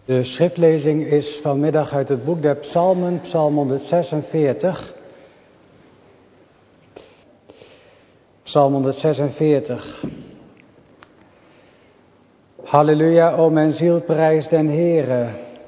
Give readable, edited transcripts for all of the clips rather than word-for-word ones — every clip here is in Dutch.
De schriftlezing is vanmiddag uit het boek der Psalmen, Psalm 146. Psalm 146. Halleluja, o mijn ziel, prijs den Heere.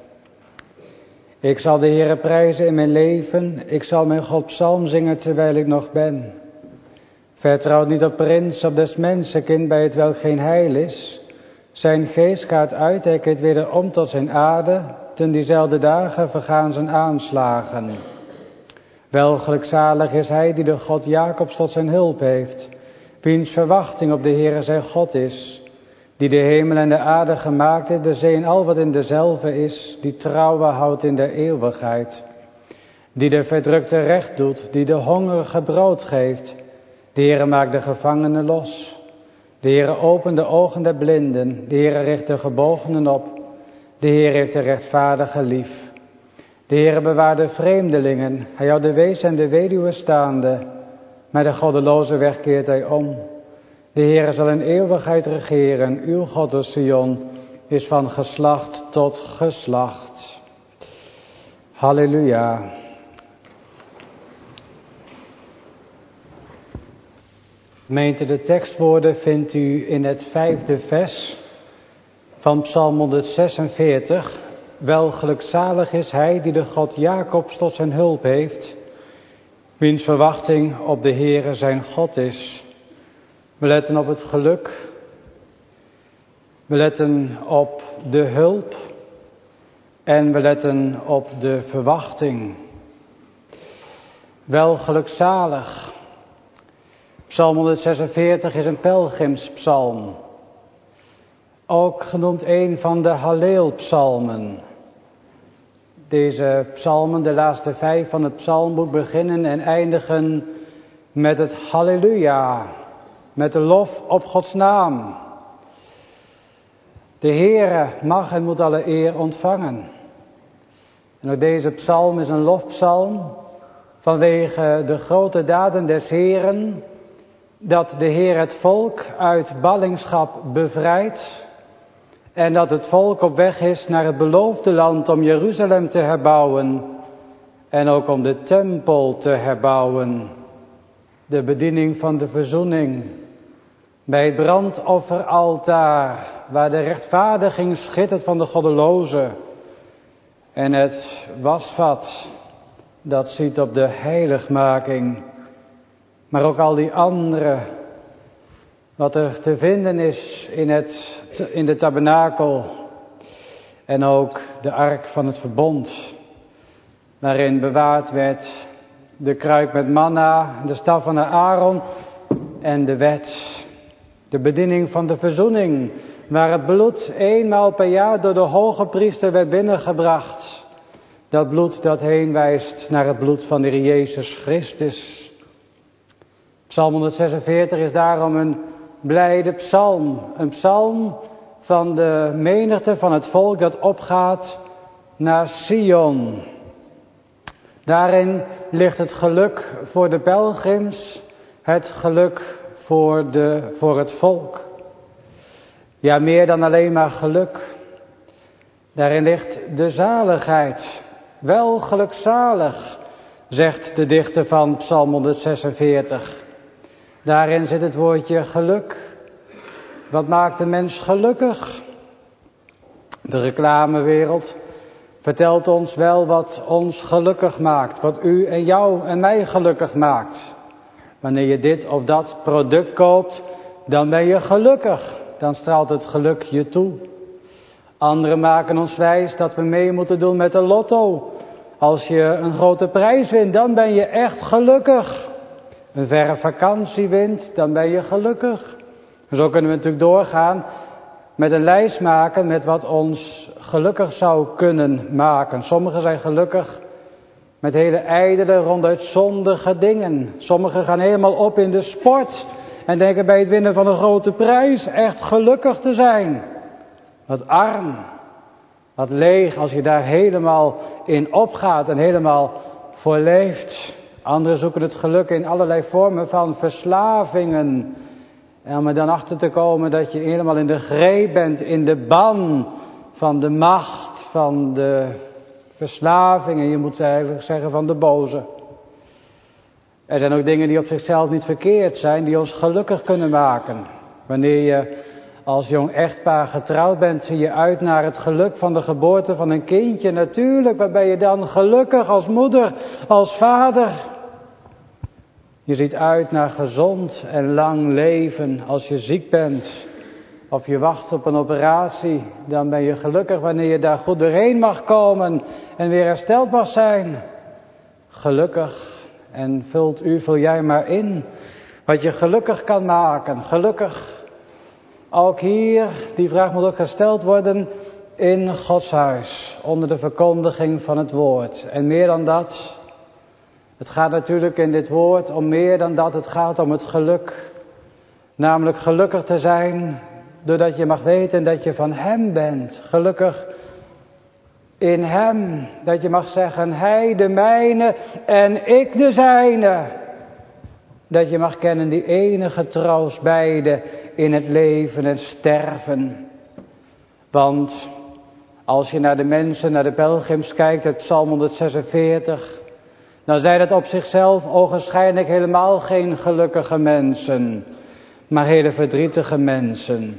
Ik zal de Heere prijzen in mijn leven. Ik zal mijn God psalm zingen terwijl ik nog ben. Vertrouw niet op prins, op des mensenkind, bij het welk geen heil is. Zijn geest gaat uit, hij keert weder om tot zijn aarde. Ten diezelfde dagen vergaan zijn aanslagen. Wel gelukzalig is hij die de God Jacobs tot zijn hulp heeft. Wiens verwachting op de Heere zijn God is. Die de hemel en de aarde gemaakt heeft, de zee en al wat in dezelve is. Die trouwe houdt in de eeuwigheid. Die de verdrukte recht doet, die de hongerige brood geeft. De Heere maakt de gevangenen los. De Heere opent de ogen der blinden. De Heere richt de gebogenen op. De Heere heeft de rechtvaardige lief. De Heere bewaart de vreemdelingen. Hij houdt de wees en de weduwe staande. Maar de goddeloze weg keert hij om. De Heere zal in eeuwigheid regeren. Uw God, o Sion, is van geslacht tot geslacht. Halleluja. Gemeente, de tekstwoorden vindt u in het 5e vers van Psalm 146. Wel gelukzalig is hij die de God Jacobs tot zijn hulp heeft, wiens verwachting op de Heere zijn God is. We letten op het geluk, we letten op de hulp en we letten op de verwachting. Wel gelukzalig. Psalm 146 is een pelgrimspsalm. Ook genoemd een van de Halleelpsalmen. Deze psalmen, de laatste 5 van het psalmboek, beginnen en eindigen met het Halleluja. Met de lof op Gods naam. De Heere mag en moet alle eer ontvangen. En ook deze psalm is een lofpsalm vanwege de grote daden des Heeren. Dat de Heer het volk uit ballingschap bevrijdt. En dat het volk op weg is naar het beloofde land om Jeruzalem te herbouwen. En ook om de tempel te herbouwen. De bediening van de verzoening. Bij het brandofferaltaar, waar de rechtvaardiging schittert van de goddeloze. En het wasvat, dat ziet op de heiligmaking. Maar ook al die andere, wat er te vinden is in de tabernakel. En ook de ark van het verbond, waarin bewaard werd de kruik met manna, de staf van Aaron en de wet. De bediening van de verzoening, waar het bloed eenmaal per jaar door de hoge priester werd binnengebracht. Dat bloed dat heen wijst naar het bloed van de Heer Jezus Christus. Psalm 146 is daarom een blijde psalm. Een psalm van de menigte van het volk dat opgaat naar Sion. Daarin ligt het geluk voor de pelgrims, het geluk voor het volk. Ja, meer dan alleen maar geluk. Daarin ligt de zaligheid. Wel gelukzalig, zegt de dichter van Psalm 146. Daarin zit het woordje geluk. Wat maakt een mens gelukkig? De reclamewereld vertelt ons wel wat ons gelukkig maakt. Wat u en jou en mij gelukkig maakt. Wanneer je dit of dat product koopt, dan ben je gelukkig. Dan straalt het geluk je toe. Anderen maken ons wijs dat we mee moeten doen met de lotto. Als je een grote prijs wint, dan ben je echt gelukkig. Een verre vakantie wint, dan ben je gelukkig. Zo kunnen we natuurlijk doorgaan met een lijst maken met wat ons gelukkig zou kunnen maken. Sommigen zijn gelukkig met hele ijdele, ronduit zondige dingen. Sommigen gaan helemaal op in de sport en denken bij het winnen van een grote prijs echt gelukkig te zijn. Wat arm, wat leeg als je daar helemaal in opgaat en helemaal voor leeft. Anderen zoeken het geluk in allerlei vormen van verslavingen. En om er dan achter te komen dat je helemaal in de greep bent, in de ban van de macht, van de verslaving en je moet eigenlijk zeggen van de boze. Er zijn ook dingen die op zichzelf niet verkeerd zijn, die ons gelukkig kunnen maken. Wanneer je als jong echtpaar getrouwd bent, zie je uit naar het geluk van de geboorte van een kindje. Natuurlijk, waar ben je dan gelukkig als moeder, als vader? Je ziet uit naar gezond en lang leven. Als je ziek bent of je wacht op een operatie, dan ben je gelukkig wanneer je daar goed doorheen mag komen en weer hersteld mag zijn. Gelukkig. En vul jij maar in wat je gelukkig kan maken. Gelukkig. Ook hier, die vraag moet ook gesteld worden in Gods huis. Onder de verkondiging van het woord. En meer dan dat. Het gaat natuurlijk in dit woord om meer dan dat. Het gaat om het geluk. Namelijk gelukkig te zijn doordat je mag weten dat je van Hem bent. Gelukkig in Hem. Dat je mag zeggen, Hij de mijne en ik de zijne. Dat je mag kennen die enige troost beide in het leven en sterven. Want als je naar de mensen, naar de pelgrims kijkt, het Psalm 146... dan zijn het op zichzelf ogenschijnlijk helemaal geen gelukkige mensen, maar hele verdrietige mensen.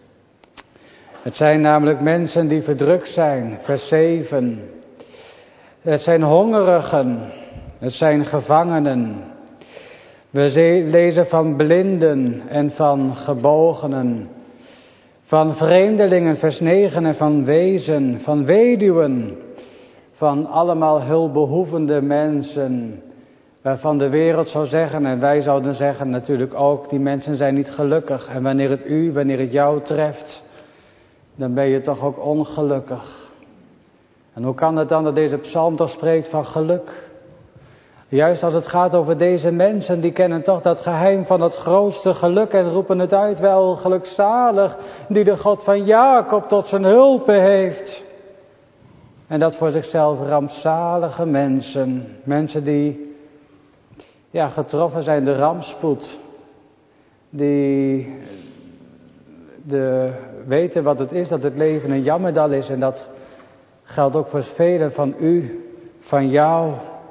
Het zijn namelijk mensen die verdrukt zijn, vers 7. Het zijn hongerigen, het zijn gevangenen. We lezen van blinden en van gebogenen, van vreemdelingen, vers 9, en van wezen, van weduwen, van allemaal hulpbehoevende mensen, waarvan de wereld zou zeggen, en wij zouden zeggen natuurlijk ook, die mensen zijn niet gelukkig. En wanneer het jou treft, dan ben je toch ook ongelukkig. En hoe kan het dan dat deze psalm toch spreekt van geluk? Juist als het gaat over deze mensen, die kennen toch dat geheim van het grootste geluk en roepen het uit, wel gelukzalig, die de God van Jacob tot zijn hulp heeft. En dat voor zichzelf rampzalige mensen. Mensen die getroffen zijn door rampspoed. Die weten wat het is dat het leven een jammerdal is. En dat geldt ook voor velen van u, van jou.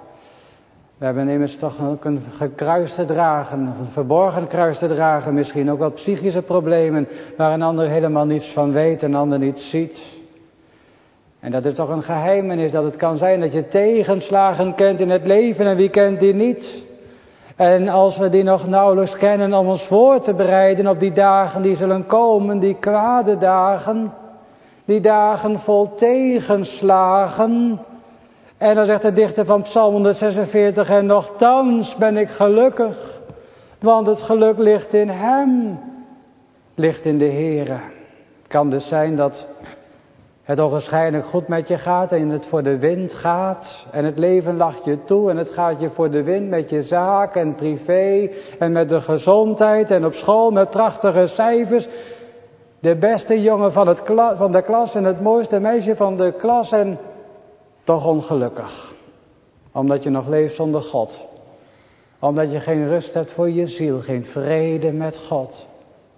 We hebben immers toch ook een gekruis te dragen, een verborgen kruis te dragen. Misschien ook wel psychische problemen waar een ander helemaal niets van weet en een ander niet ziet. En dat is toch een geheimenis dat het kan zijn dat je tegenslagen kent in het leven en wie kent die niet. En als we die nog nauwelijks kennen om ons voor te bereiden op die dagen die zullen komen, die kwade dagen, die dagen vol tegenslagen. En dan zegt de dichter van Psalm 146, en nochtans ben ik gelukkig, want het geluk ligt in Hem, ligt in de Heere. Het kan dus zijn dat het ogenschijnlijk goed met je gaat en het voor de wind gaat. En het leven lacht je toe en het gaat je voor de wind met je zaak en privé en met de gezondheid en op school met prachtige cijfers. De beste jongen van de klas en het mooiste meisje van de klas en toch ongelukkig. Omdat je nog leeft zonder God. Omdat je geen rust hebt voor je ziel, geen vrede met God.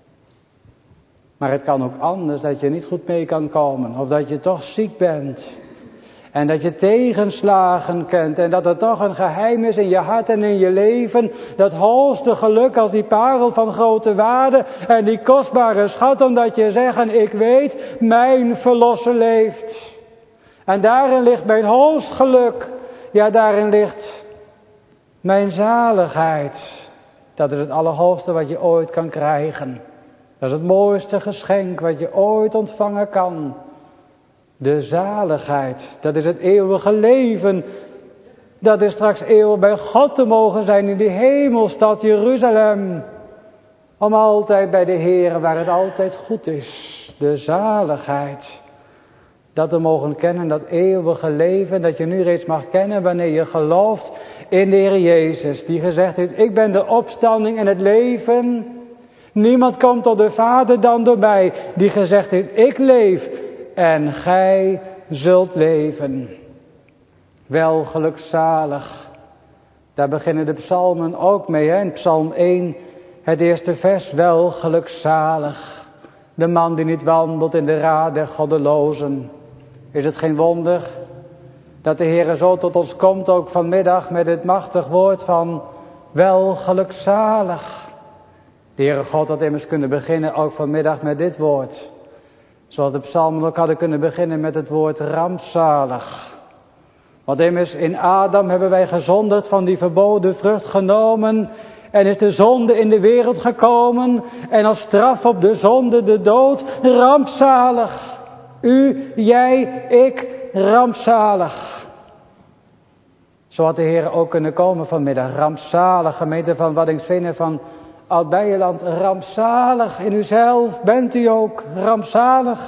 Maar het kan ook anders, dat je niet goed mee kan komen. Of dat je toch ziek bent. En dat je tegenslagen kent. En dat er toch een geheim is in je hart en in je leven. Dat hoogste geluk als die parel van grote waarde. En die kostbare schat, omdat je zegt, ik weet, mijn verlosser leeft. En daarin ligt mijn hoogst geluk. Ja, daarin ligt mijn zaligheid. Dat is het allerhoogste wat je ooit kan krijgen. Dat is het mooiste geschenk wat je ooit ontvangen kan. De zaligheid, dat is het eeuwige leven. Dat is straks eeuwig bij God te mogen zijn in die hemelstad Jeruzalem. Om altijd bij de Heer waar het altijd goed is. De zaligheid. Dat we mogen kennen, dat eeuwige leven, dat je nu reeds mag kennen wanneer je gelooft in de Heer Jezus. Die gezegd heeft, ik ben de opstanding en het leven. Niemand komt tot de Vader dan door mij. Die gezegd heeft, ik leef en gij zult leven. Wel gelukzalig. Daar beginnen de psalmen ook mee. In Psalm 1, het eerste vers, wel gelukzalig. De man die niet wandelt in de raad der goddelozen. is het geen wonder dat de Heere zo tot ons komt, ook vanmiddag met dit machtig woord van welgelukzalig. De Heere God had immers kunnen beginnen ook vanmiddag met dit woord. Zoals de psalmen ook hadden kunnen beginnen met het woord rampzalig. Want immers in Adam hebben wij gezondigd, van die verboden vrucht genomen. En is de zonde in de wereld gekomen. En als straf op de zonde de dood. Rampzalig. U, jij, ik, rampzalig. Zo had de Heer ook kunnen komen vanmiddag. Rampzalig, gemeente van Waddinxveen, van Oud-Beijerland. Rampzalig in uzelf. Bent u ook rampzalig?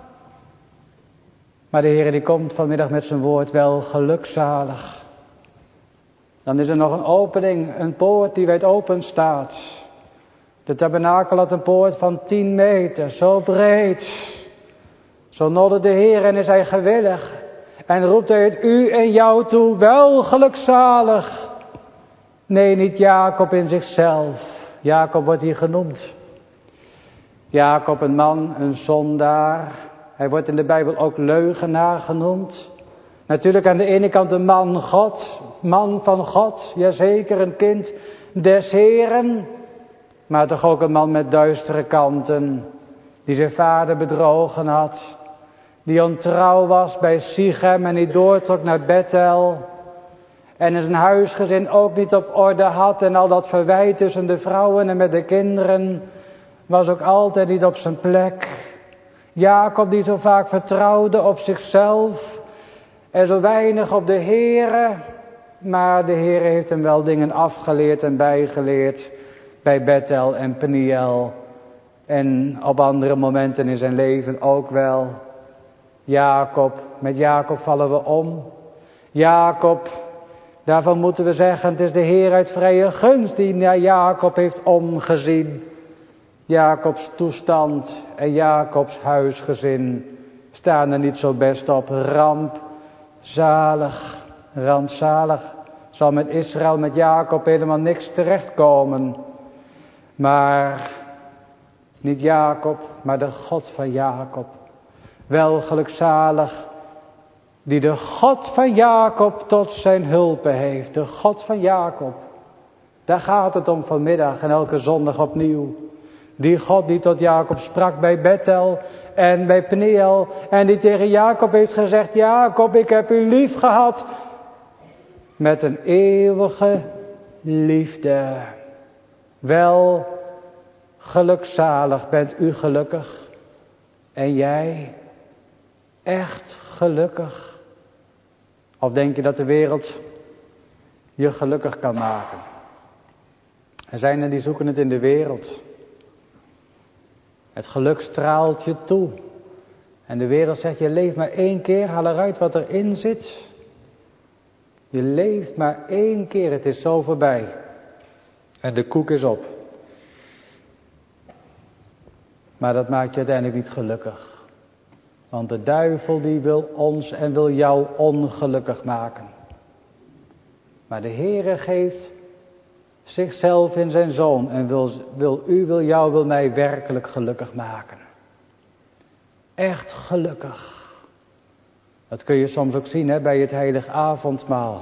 Maar de Heer die komt vanmiddag met zijn woord wel gelukzalig. Dan is er nog een opening, een poort die wijd open staat. De tabernakel had een poort van 10 meter, zo breed. Zo nodde de Heer en is hij gewillig. En roept hij het u en jou toe, wel gelukzalig. Nee, niet Jacob in zichzelf. Jacob wordt hier genoemd. Jacob, een man, een zondaar. Hij wordt in de Bijbel ook leugenaar genoemd. Natuurlijk aan de ene kant een man van God, jazeker, een kind des Heeren. Maar toch ook een man met duistere kanten, die zijn vader bedrogen had. Die ontrouw was bij Sichem en die doortrok naar Bethel. En in zijn huisgezin ook niet op orde had en al dat verwijt tussen de vrouwen en met de kinderen was ook altijd niet op zijn plek. Jacob die zo vaak vertrouwde op zichzelf en zo weinig op de Heere. Maar de Heere heeft hem wel dingen afgeleerd en bijgeleerd bij Bethel en Peniel. En op andere momenten in zijn leven ook wel. Jacob, met Jacob vallen we om. Jacob, daarvan moeten we zeggen, het is de Heer uit vrije gunst die naar Jacob heeft omgezien. Jacobs toestand en Jacobs huisgezin staan er niet zo best op. Rampzalig. Zal met Israël, met Jacob helemaal niks terechtkomen. Maar niet Jacob, maar de God van Jacob. Wel gelukzalig die de God van Jacob tot zijn hulpe heeft. De God van Jacob. Daar gaat het om vanmiddag en elke zondag opnieuw. Die God die tot Jacob sprak bij Bethel en bij Peniel. En die tegen Jacob heeft gezegd, Jacob, ik heb u lief gehad. Met een eeuwige liefde. Wel gelukzalig bent u gelukkig. En jij echt gelukkig. Of denk je dat de wereld je gelukkig kan maken? Er zijn er die zoeken het in de wereld. Het geluk straalt je toe. En de wereld zegt, je leeft maar 1 keer, haal eruit wat erin zit. Je leeft maar 1 keer, het is zo voorbij. En de koek is op. Maar dat maakt je uiteindelijk niet gelukkig. Want de duivel die wil ons en wil jou ongelukkig maken. Maar de Heere geeft zichzelf in zijn Zoon en wil jou, wil mij werkelijk gelukkig maken. Echt gelukkig. Dat kun je soms ook zien bij het heilig avondmaal.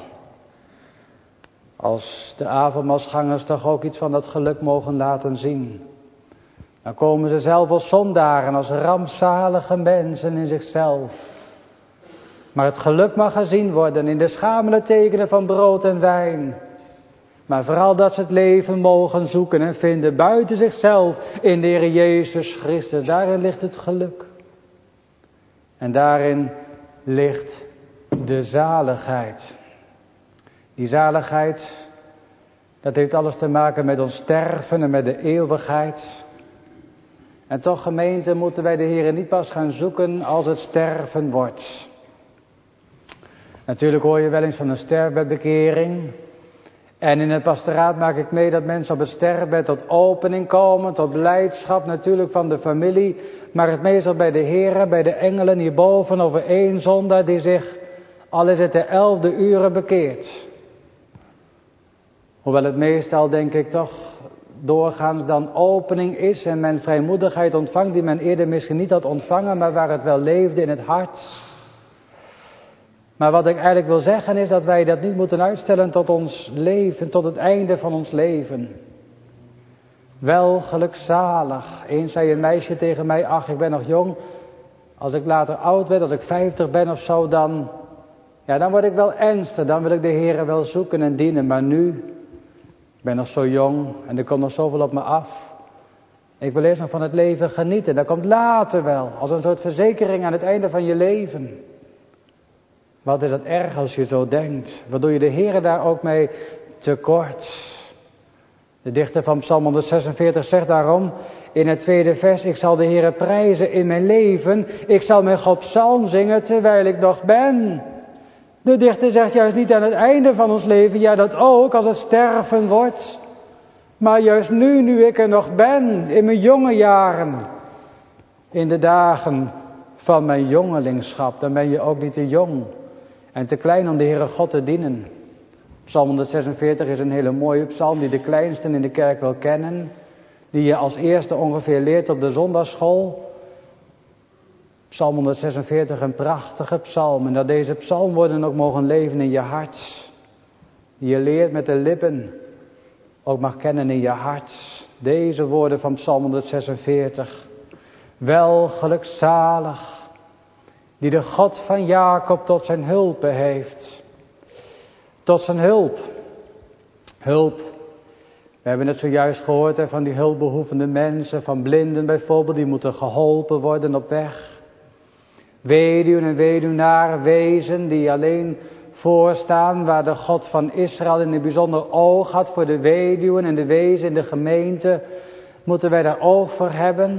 Als de avondmaalsgangers toch ook iets van dat geluk mogen laten zien. Dan komen ze zelf als zondaren, als rampzalige mensen in zichzelf. Maar het geluk mag gezien worden in de schamele tekenen van brood en wijn. Maar vooral dat ze het leven mogen zoeken en vinden buiten zichzelf in de Heer Jezus Christus. Daarin ligt het geluk. En daarin ligt de zaligheid. Die zaligheid, dat heeft alles te maken met ons sterven en met de eeuwigheid. En toch, gemeente, moeten wij de Heer niet pas gaan zoeken als het sterven wordt. Natuurlijk hoor je wel eens van een sterfbedbekering. En in het pastoraat maak ik mee dat mensen op het sterfbed tot opening komen, tot blijdschap natuurlijk van de familie. Maar het meestal bij de Heer, bij de engelen hierboven over 1 zondaar die zich, al is het de 11e uur, bekeert. Hoewel het meestal, denk ik toch, doorgaans dan opening is en men vrijmoedigheid ontvangt die men eerder misschien niet had ontvangen, maar waar het wel leefde in het hart. Maar wat ik eigenlijk wil zeggen is dat wij dat niet moeten uitstellen tot ons leven, tot het einde van ons leven. Wel gelukzalig. Eens zei een meisje tegen mij, ach, ik ben nog jong. Als ik later oud werd, als ik 50 ben of zo, dan word ik wel ernstig. Dan wil ik de Heere wel zoeken en dienen. Maar nu, ik ben nog zo jong en er komt nog zoveel op me af. Ik wil eerst nog van het leven genieten. Dat komt later wel, als een soort verzekering aan het einde van je leven. Wat is dat erg als je zo denkt? Wat doe je de Heere daar ook mee tekort? De dichter van Psalm 146 zegt daarom in het tweede vers: ik zal de Heere prijzen in mijn leven. Ik zal mijn God psalm zingen terwijl ik nog ben. De dichter zegt juist niet aan het einde van ons leven, ja dat ook, als het sterven wordt. Maar juist nu ik er nog ben, in mijn jonge jaren. In de dagen van mijn jongelingschap, dan ben je ook niet te jong en te klein om de Heere God te dienen. Psalm 146 is een hele mooie psalm die de kleinsten in de kerk wel kennen. Die je als eerste ongeveer leert op de zondagsschool. Psalm 146, een prachtige psalm. En dat deze psalmwoorden ook mogen leven in je hart. Die je leert met de lippen, ook mag kennen in je hart. Deze woorden van Psalm 146. Wel gelukzalig, die de God van Jacob tot zijn hulp heeft. Tot zijn hulp. Hulp. We hebben het zojuist gehoord van die hulpbehoevende mensen, van blinden bijvoorbeeld, die moeten geholpen worden op weg. Weduwen en weduwnaren, wezen die alleen voorstaan, waar de God van Israël in een bijzonder oog had voor de weduwen en de wezen in de gemeente, moeten wij daar oog voor hebben.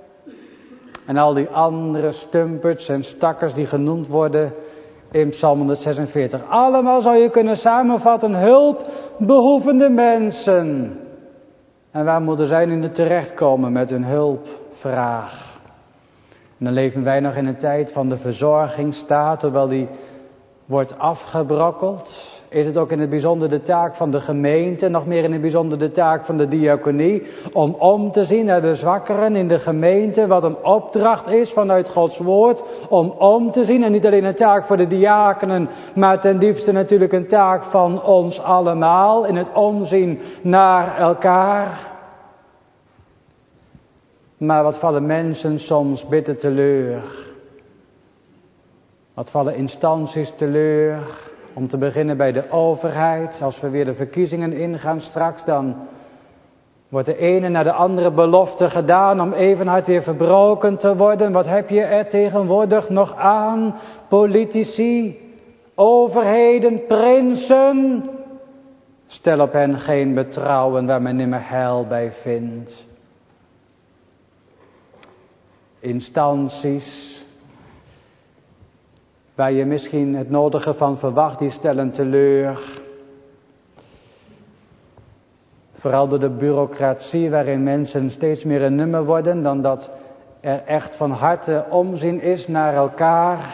En al die andere stumperts en stakkers die genoemd worden in Psalm 146. Allemaal zou je kunnen samenvatten, hulpbehoevende mensen. En waar moeten zij nu terechtkomen met hun hulpvraag? En dan leven wij nog in een tijd van de verzorgingsstaat, hoewel die wordt afgebrokkeld. Is het ook in het bijzonder de taak van de gemeente, nog meer in het bijzonder de taak van de diaconie, om te zien naar de zwakkeren in de gemeente, wat een opdracht is vanuit Gods woord, om te zien. En niet alleen een taak voor de diakenen, maar ten diepste natuurlijk een taak van ons allemaal, in het omzien naar elkaar. Maar wat vallen mensen soms bitter teleur? Wat vallen instanties teleur? Om te beginnen bij de overheid. Als we weer de verkiezingen ingaan straks, dan wordt de ene naar de andere belofte gedaan om even hard weer verbroken te worden. Wat heb je er tegenwoordig nog aan? Politici, overheden, prinsen. Stel op hen geen betrouwen waar men nimmer heil bij vindt. Instanties waar je misschien het nodige van verwacht, die stellen teleur. Vooral door de bureaucratie waarin mensen steeds meer een nummer worden dan dat er echt van harte omzien is naar elkaar.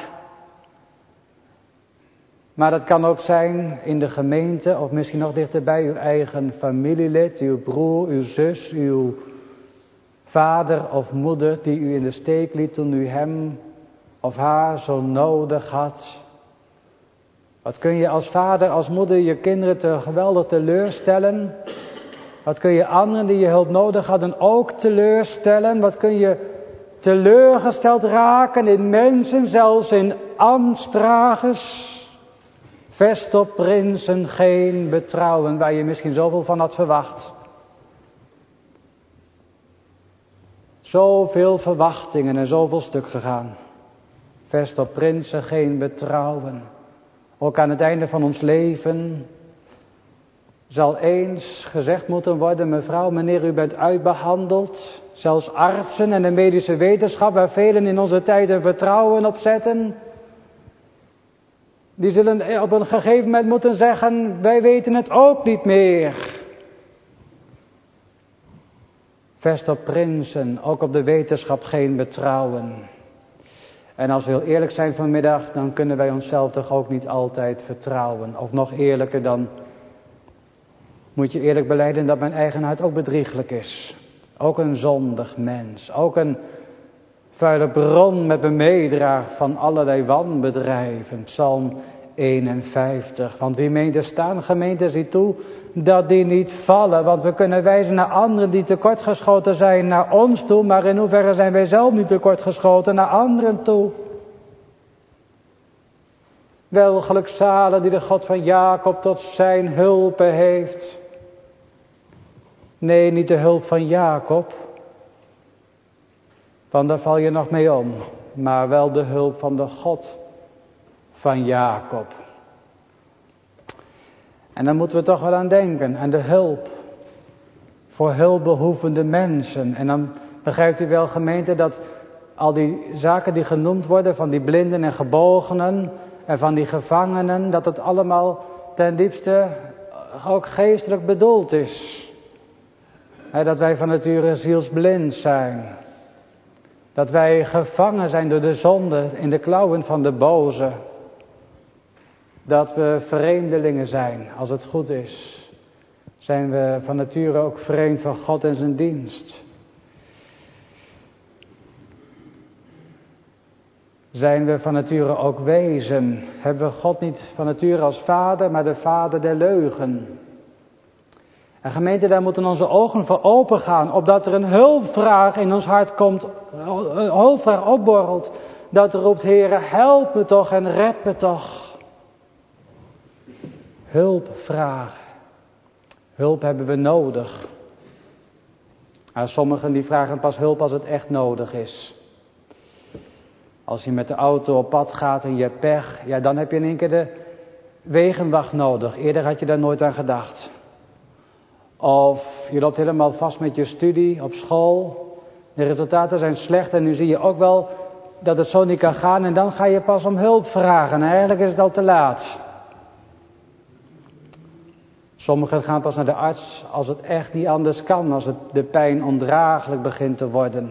Maar dat kan ook zijn in de gemeente of misschien nog dichterbij uw eigen familielid, uw broer, uw zus, uw vader of moeder die u in de steek liet toen u hem of haar zo nodig had. Wat kun je als vader, als moeder je kinderen te geweldig teleurstellen? Wat kun je anderen die je hulp nodig hadden ook teleurstellen? Wat kun je teleurgesteld raken in mensen, zelfs in ambtsdragers? Vest op prinsen geen betrouwen, waar je misschien zoveel van had verwacht. Zoveel verwachtingen en zoveel stuk gegaan. Vest op prinsen geen betrouwen. Ook aan het einde van ons leven zal eens gezegd moeten worden: mevrouw, meneer, u bent uitbehandeld. Zelfs artsen en de medische wetenschap, waar velen in onze tijd hun vertrouwen op zetten, die zullen op een gegeven moment moeten zeggen: wij weten het ook niet meer. Vest op prinsen, ook op de wetenschap geen betrouwen. En als we heel eerlijk zijn vanmiddag, dan kunnen wij onszelf toch ook niet altijd vertrouwen. Of nog eerlijker, dan moet je eerlijk belijden dat mijn eigen hart ook bedrieglijk is. Ook een zondig mens. Ook een vuile bron met me meedraagt van allerlei wanbedrijven. Psalm 51. Want wie meent te staan, gemeente, zie toe dat die niet vallen. Want we kunnen wijzen naar anderen die tekortgeschoten zijn naar ons toe. Maar in hoeverre zijn wij zelf niet tekortgeschoten naar anderen toe? Wel gelukzalig die de God van Jacob tot zijn hulp heeft. Nee, niet de hulp van Jacob. Want daar val je nog mee om. Maar wel de hulp van de God van Jacob. En daar moeten we toch wel aan denken. Aan de hulp. Voor hulpbehoevende mensen. En dan begrijpt u wel, gemeente, dat al die zaken die genoemd worden. Van die blinden en gebogenen. En van die gevangenen. Dat het allemaal ten diepste ook geestelijk bedoeld is. Dat wij van nature zielsblind zijn. Dat wij gevangen zijn door de zonde in de klauwen van de boze. Dat we vreemdelingen zijn, als het goed is. Zijn we van nature ook vreemd van God en zijn dienst. Zijn we van nature ook wezen. Hebben we God niet van nature als vader, maar de vader der leugen. En gemeente, daar moeten onze ogen voor open gaan. Opdat er een hulpvraag in ons hart komt. Een hulpvraag opborrelt. Dat roept, Heere, help me toch en red me toch. Hulpvraag. Hulp hebben we nodig. Maar sommigen die vragen pas hulp als het echt nodig is. Als je met de auto op pad gaat en je hebt pech. Ja, dan heb je in één keer de wegenwacht nodig. Eerder had je daar nooit aan gedacht. Of je loopt helemaal vast met je studie op school. De resultaten zijn slecht en nu zie je ook wel dat het zo niet kan gaan. En dan ga je pas om hulp vragen. En eigenlijk is het al te laat. Sommigen gaan pas naar de arts als het echt niet anders kan. Als de pijn ondraaglijk begint te worden.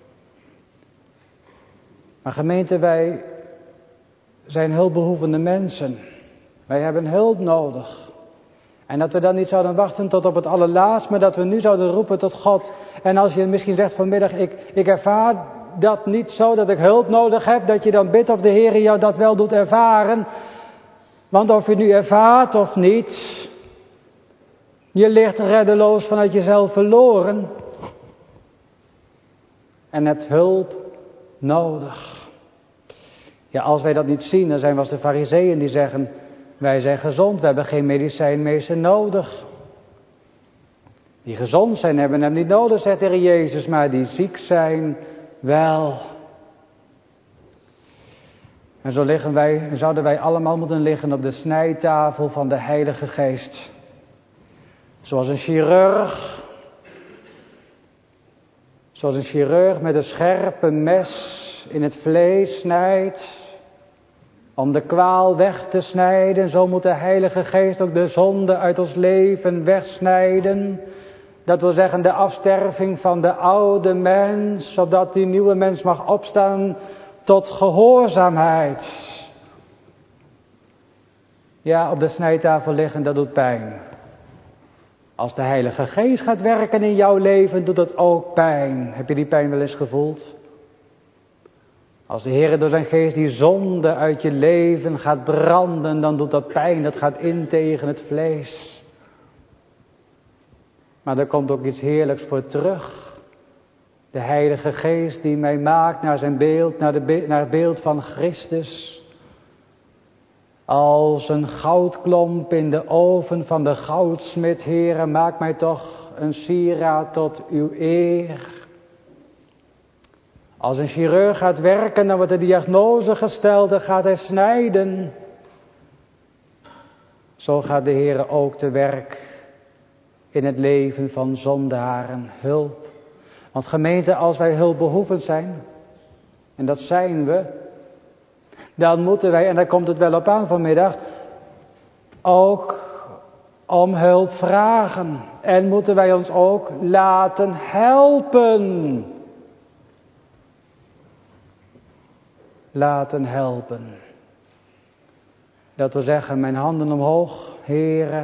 Maar gemeente, wij zijn hulpbehoevende mensen. Wij hebben hulp nodig. En dat we dan niet zouden wachten tot op het allerlaatst, maar dat we nu zouden roepen tot God. En als je misschien zegt vanmiddag, ik ervaar dat niet zo dat ik hulp nodig heb, dat je dan bidt of de Heer jou dat wel doet ervaren. Want of je nu ervaart of niet, je ligt reddeloos vanuit jezelf verloren. En hebt hulp nodig. Ja, als wij dat niet zien, dan zijn we als de Farizeeën die zeggen, wij zijn gezond, we hebben geen medicijnmeester nodig. Die gezond zijn hebben hem niet nodig, zegt de Heer Jezus, maar die ziek zijn wel. En zo zouden wij allemaal moeten liggen op de snijtafel van de Heilige Geest. Zoals een chirurg met een scherpe mes in het vlees snijdt. Om de kwaal weg te snijden, zo moet de Heilige Geest ook de zonde uit ons leven wegsnijden. Dat wil zeggen de afsterving van de oude mens, zodat die nieuwe mens mag opstaan tot gehoorzaamheid. Ja, op de snijtafel liggen, dat doet pijn. Als de Heilige Geest gaat werken in jouw leven, doet dat ook pijn. Heb je die pijn wel eens gevoeld? Als de Heer door zijn geest die zonde uit je leven gaat branden, dan doet dat pijn, dat gaat in tegen het vlees. Maar er komt ook iets heerlijks voor terug. De Heilige Geest die mij maakt naar zijn beeld, naar het beeld van Christus. Als een goudklomp in de oven van de goudsmid, Heere, maak mij toch een sieraad tot uw eer. Als een chirurg gaat werken, dan wordt de diagnose gesteld, dan gaat hij snijden. Zo gaat de Heer ook te werk in het leven van zondaren, hulp. Want gemeente, als wij hulpbehoevend zijn, en dat zijn we, dan moeten wij, en daar komt het wel op aan vanmiddag, ook om hulp vragen. En moeten wij ons ook laten helpen. Laten helpen. Dat wil zeggen, mijn handen omhoog, Heere.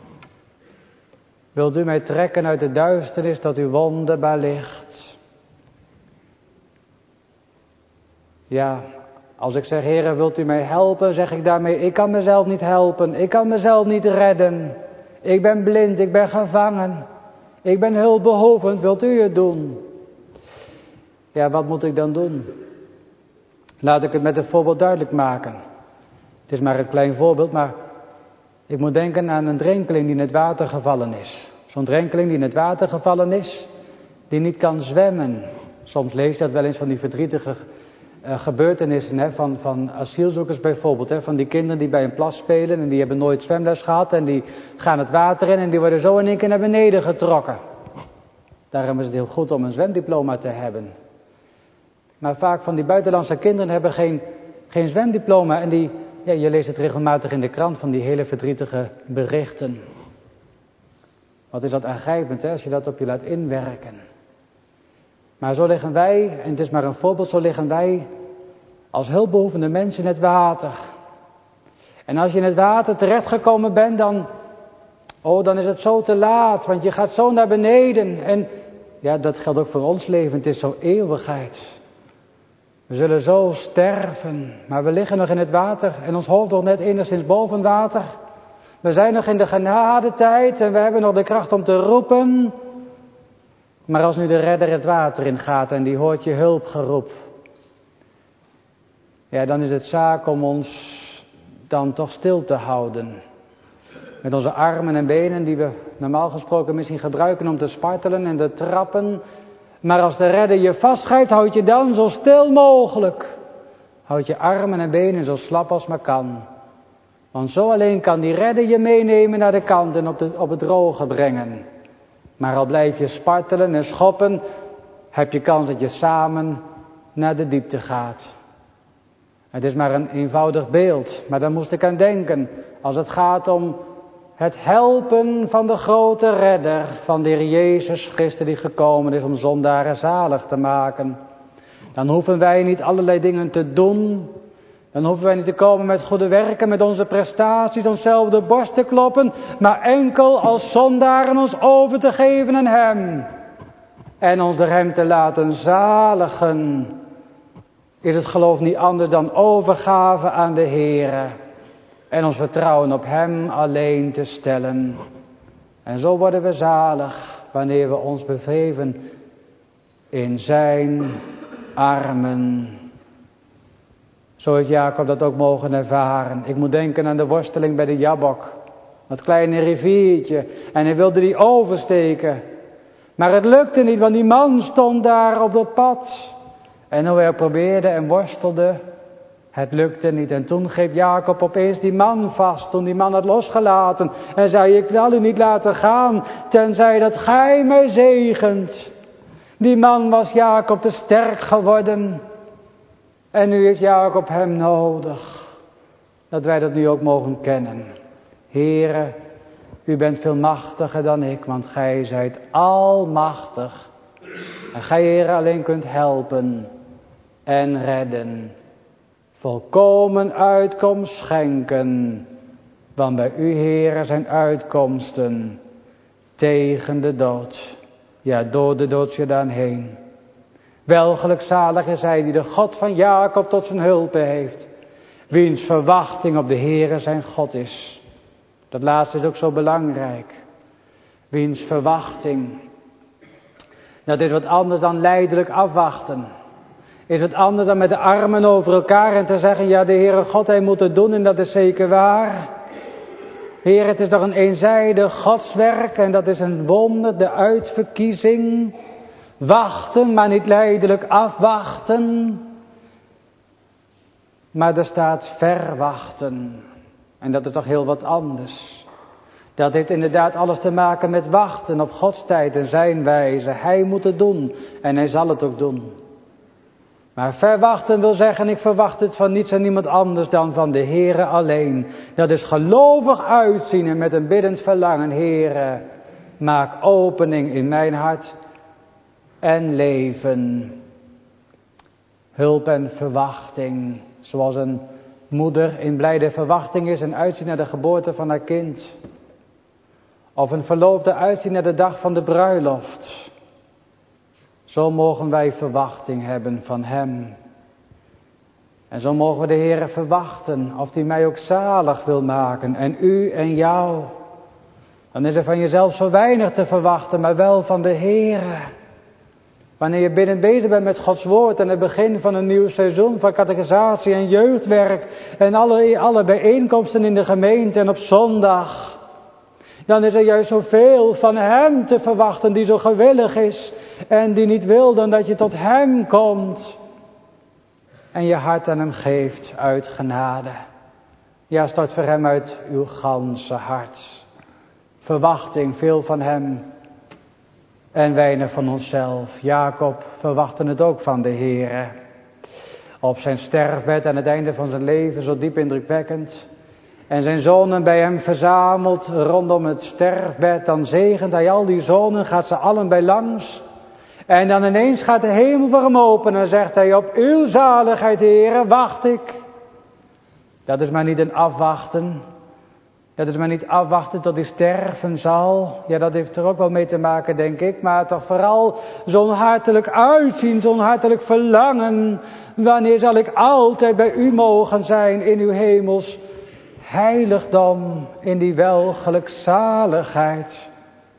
Wilt u mij trekken uit de duisternis tot uw wonderbaar licht? Ja, Als ik zeg, Heere, wilt u mij helpen, zeg ik daarmee, ik kan mezelf niet helpen. Ik kan mezelf niet redden. Ik ben blind, ik ben gevangen. Ik ben hulpbehoevend, wilt u het doen? Ja, wat moet ik dan doen? Laat ik het met een voorbeeld duidelijk maken. Het is maar een klein voorbeeld, maar ik moet denken aan een drenkeling die in het water gevallen is. Zo'n drenkeling die in het water gevallen is, die niet kan zwemmen. Soms lees je dat wel eens van die verdrietige gebeurtenissen van asielzoekers bijvoorbeeld. Van die kinderen die bij een plas spelen en die hebben nooit zwemles gehad en die gaan het water in en die worden zo in één keer naar beneden getrokken. Daarom is het heel goed om een zwemdiploma te hebben. Maar vaak van die buitenlandse kinderen hebben geen zwemdiploma en je leest het regelmatig in de krant van die hele verdrietige berichten. Wat is dat aangrijpend als je dat op je laat inwerken. Maar zo liggen wij, en het is maar een voorbeeld, zo liggen wij als hulpbehoevende mensen in het water. En als je in het water terechtgekomen bent, dan is het zo te laat, want je gaat zo naar beneden. En ja, dat geldt ook voor ons leven, het is zo eeuwigheid. We zullen zo sterven, maar we liggen nog in het water en ons hoofd nog net enigszins boven water. We zijn nog in de genadetijd en we hebben nog de kracht om te roepen. Maar als nu de redder het water ingaat en die hoort je hulpgeroep. Ja, dan is het zaak om ons dan toch stil te houden. Met onze armen en benen die we normaal gesproken misschien gebruiken om te spartelen en te trappen. Maar als de redder je vastgrijpt, houd je dan zo stil mogelijk. Houd je armen en benen zo slap als maar kan. Want zo alleen kan die redder je meenemen naar de kant en op het droge brengen. Maar al blijf je spartelen en schoppen, heb je kans dat je samen naar de diepte gaat. Het is maar een eenvoudig beeld, maar daar moest ik aan denken. Als het gaat om het helpen van de grote redder, van de Heer Jezus Christus die gekomen is om zondaren zalig te maken. Dan hoeven wij niet allerlei dingen te doen. Dan hoeven wij niet te komen met goede werken, met onze prestaties, onszelf de borst te kloppen. Maar enkel als zondaren ons over te geven aan Hem. En ons door Hem te laten zaligen. Is het geloof niet anders dan overgave aan de Heere. En ons vertrouwen op Hem alleen te stellen. En zo worden we zalig wanneer we ons begeven in Zijn armen. Zo heeft Jacob dat ook mogen ervaren. Ik moet denken aan de worsteling bij de Jabbok. Dat kleine riviertje. En hij wilde die oversteken. Maar het lukte niet, want die man stond daar op dat pad. En hoe hij probeerde en worstelde, het lukte niet. En toen greep Jacob opeens die man vast, toen die man had losgelaten. En zei, ik zal u niet laten gaan, tenzij dat gij mij zegent. Die man was Jacob te sterk geworden. En nu heeft Jacob hem nodig. Dat wij dat nu ook mogen kennen. Heere, u bent veel machtiger dan ik, want gij zijt almachtig. En gij, Heere, alleen kunt helpen en redden. Volkomen uitkomst schenken. Want bij u, Heere, zijn uitkomsten tegen de dood. Ja, door de doodsjordaan heen. Welgelukzalig is hij die de God van Jacob tot zijn hulp heeft. Wiens verwachting op de Heere zijn God is. Dat laatste is ook zo belangrijk. Wiens verwachting. Dat is wat anders dan lijdelijk afwachten. Is het anders dan met de armen over elkaar en te zeggen, ja, de Heere God, hij moet het doen en dat is zeker waar. Heer, het is toch een eenzijdig Godswerk en dat is een wonder, de uitverkiezing. Wachten, maar niet lijdelijk afwachten. Maar er staat verwachten. En dat is toch heel wat anders. Dat heeft inderdaad alles te maken met wachten op Gods tijd en zijn wijze. Hij moet het doen en hij zal het ook doen. Maar verwachten wil zeggen, ik verwacht het van niets en niemand anders dan van de Heere alleen. Dat is gelovig uitzien en met een biddend verlangen. Heere, maak opening in mijn hart en leven. Hulp en verwachting. Zoals een moeder in blijde verwachting is en uitziet naar de geboorte van haar kind. Of een verloofde uitziet naar de dag van de bruiloft. Zo mogen wij verwachting hebben van Hem. En zo mogen we de Heere verwachten of hij mij ook zalig wil maken. En u en jou. Dan is er van jezelf zo weinig te verwachten, maar wel van de Heere. Wanneer je binnen bezig bent met Gods woord en het begin van een nieuw seizoen van catechisatie en jeugdwerk en alle bijeenkomsten in de gemeente en op zondag. Dan is er juist zoveel van Hem te verwachten die zo gewillig is en die niet wil dan dat je tot Hem komt. En je hart aan Hem geeft uit genade. Ja, stort voor Hem uit uw ganse hart. Verwachting, veel van Hem en weinig van onszelf. Jacob verwachtte het ook van de Heere. Op zijn sterfbed aan het einde van zijn leven, zo diep indrukwekkend. En zijn zonen bij hem verzameld rondom het sterfbed. Dan zegent hij al die zonen, gaat ze allen bij langs. En dan ineens gaat de hemel voor hem open en zegt hij: op uw zaligheid, Heere, wacht ik. Dat is maar niet een afwachten. Dat is maar niet afwachten tot hij sterven zal. Ja, dat heeft er ook wel mee te maken, denk ik. Maar toch vooral zo'n hartelijk uitzien, zo'n hartelijk verlangen. Wanneer zal ik altijd bij u mogen zijn in uw hemels heiligdom, in die welgelukzaligheid.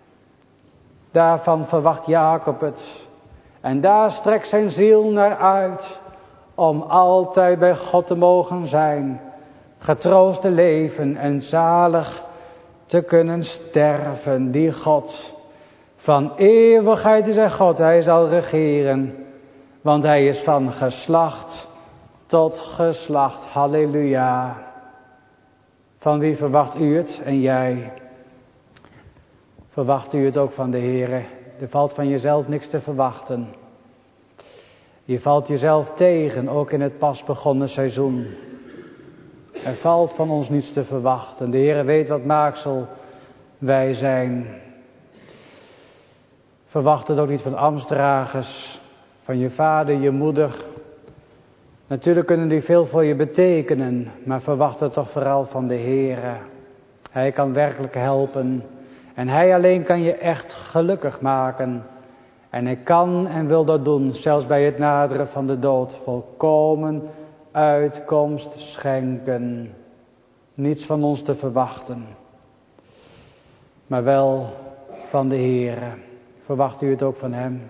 Daarvan verwacht Jacob het. En daar strekt zijn ziel naar uit, om altijd bij God te mogen zijn, getroost te leven en zalig te kunnen sterven. Die God, van eeuwigheid is hij God, hij zal regeren, want hij is van geslacht tot geslacht. Halleluja. Van wie verwacht u het en jij? Verwacht u het ook van de Heere? Er valt van jezelf niks te verwachten. Je valt jezelf tegen, ook in het pas begonnen seizoen. Er valt van ons niets te verwachten. De Heere weet wat maaksel wij zijn. Verwacht het ook niet van ambtsdragers, van je vader, je moeder. Natuurlijk kunnen die veel voor je betekenen, maar verwacht het toch vooral van de Heere. Hij kan werkelijk helpen en Hij alleen kan je echt gelukkig maken. En Hij kan en wil dat doen, zelfs bij het naderen van de dood, volkomen uitkomst schenken. Niets van ons te verwachten, maar wel van de Heere. Verwacht u het ook van Hem?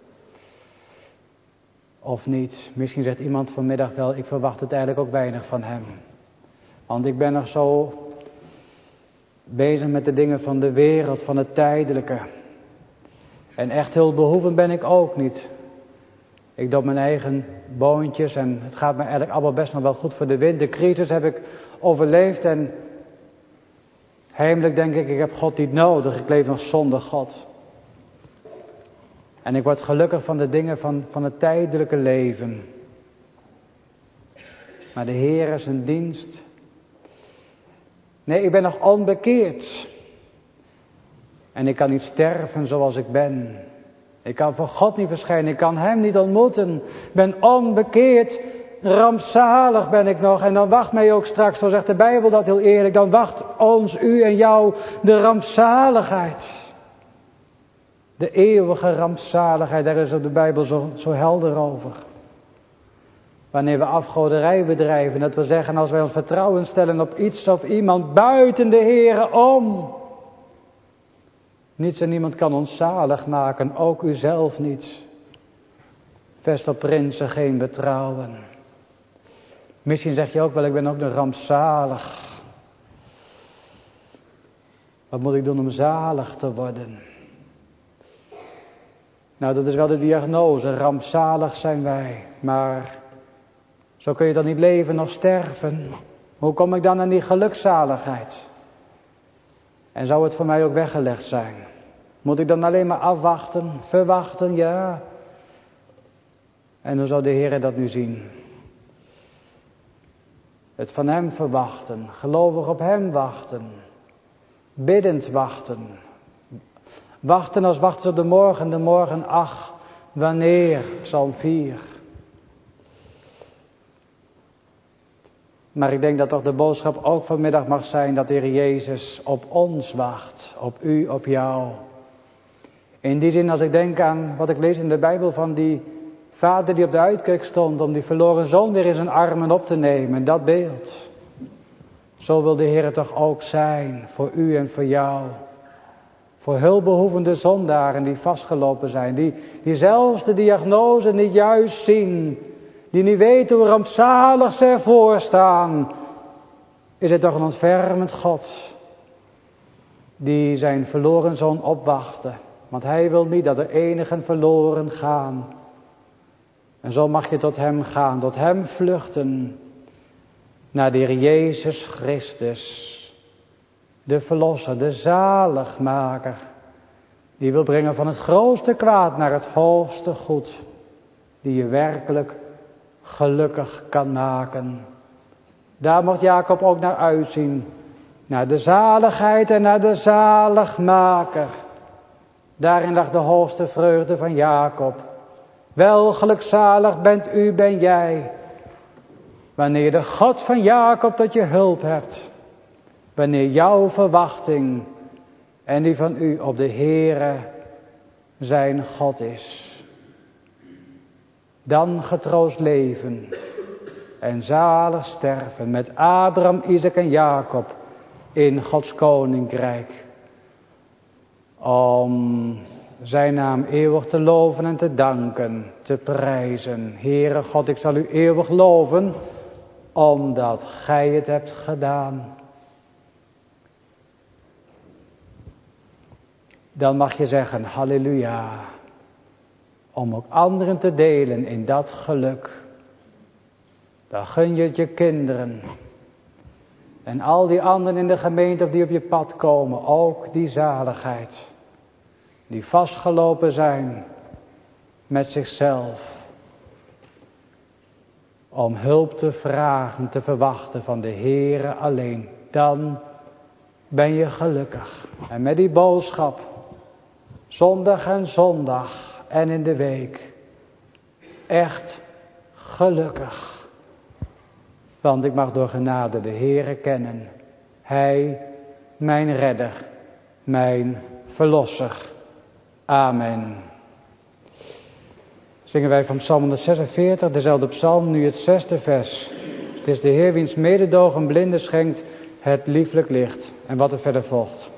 Of niet? Misschien zegt iemand vanmiddag wel: ik verwacht het eigenlijk ook weinig van Hem. Want ik ben nog zo bezig met de dingen van de wereld, van het tijdelijke. En echt hulpbehoevend ben ik ook niet. Ik doe mijn eigen boontjes en het gaat me eigenlijk allemaal best nog wel goed voor de wind. De crisis heb ik overleefd en heimelijk denk ik heb God niet nodig. Ik leef nog zonder God. En ik word gelukkig van de dingen van het tijdelijke leven. Maar de Heer is een dienst. Nee, ik ben nog onbekeerd. En ik kan niet sterven zoals ik ben. Ik kan voor God niet verschijnen. Ik kan Hem niet ontmoeten. Ik ben onbekeerd. Rampzalig ben ik nog. En dan wacht mij ook straks, zo zegt de Bijbel dat heel eerlijk. Dan wacht ons, u en jou, de rampzaligheid. De eeuwige rampzaligheid, daar is de Bijbel zo helder over. Wanneer we afgoderij bedrijven, dat wil zeggen als wij ons vertrouwen stellen op iets of iemand buiten de Heere om. Niets en niemand kan ons zalig maken, ook u zelf niet. Vest op prinsen geen betrouwen. Misschien zeg je ook wel: ik ben ook nog rampzalig. Wat moet ik doen om zalig te worden? Nou, dat is wel de diagnose. Rampzalig zijn wij. Maar zo kun je dan niet leven of sterven. Hoe kom ik dan aan die gelukzaligheid? En zou het voor mij ook weggelegd zijn? Moet ik dan alleen maar afwachten, verwachten? Ja. En hoe zou de Heer dat nu zien? Het van Hem verwachten, gelovig op Hem wachten, biddend wachten. Wachten als wachten ze op de morgen, ach, wanneer, Psalm 4. Maar ik denk dat toch de boodschap ook vanmiddag mag zijn dat de Heer Jezus op ons wacht, op u, op jou. In die zin, als ik denk aan wat ik lees in de Bijbel van die Vader die op de uitkijk stond om die verloren zoon weer in zijn armen op te nemen. Dat beeld. Zo wil de Heer toch ook zijn voor u en voor jou. Voor hulpbehoevende zondaren die vastgelopen zijn. Die zelfs de diagnose niet juist zien. Die niet weten hoe rampzalig ze ervoor staan. Is het toch een ontfermend God. Die zijn verloren zoon opwachtte. Want hij wil niet dat er enigen verloren gaan. En zo mag je tot hem gaan. Tot hem vluchten. Naar de Heer Jezus Christus. De verlosser, de zaligmaker. Die wil brengen van het grootste kwaad naar het hoogste goed. Die je werkelijk gelukkig kan maken. Daar mocht Jacob ook naar uitzien. Naar de zaligheid en naar de zaligmaker. Daarin lag de hoogste vreugde van Jacob. Wel gelukzalig bent u, ben jij. Wanneer de God van Jacob tot je hulp hebt. Wanneer jouw verwachting en die van u op de Heere zijn God is. Dan getroost leven en zalig sterven met Abraham, Isaac en Jacob in Gods koninkrijk. Om zijn naam eeuwig te loven en te danken, te prijzen. Heere God, ik zal u eeuwig loven, omdat gij het hebt gedaan. Dan mag je zeggen, halleluja. Om ook anderen te delen in dat geluk. Dan gun je het je kinderen. En al die anderen in de gemeente of die op je pad komen. Ook die zaligheid. Die vastgelopen zijn met zichzelf. Om hulp te vragen, te verwachten van de Heere alleen. Dan ben je gelukkig. En met die boodschap. Zondag en zondag en in de week. Echt gelukkig. Want ik mag door genade de Heere kennen. Hij, mijn redder, mijn verlosser. Amen. Zingen wij van Psalm 146, dezelfde psalm, nu het 6e vers. Het is de Heer wiens mededogen blinden schenkt het lieflijk licht. En wat er verder volgt.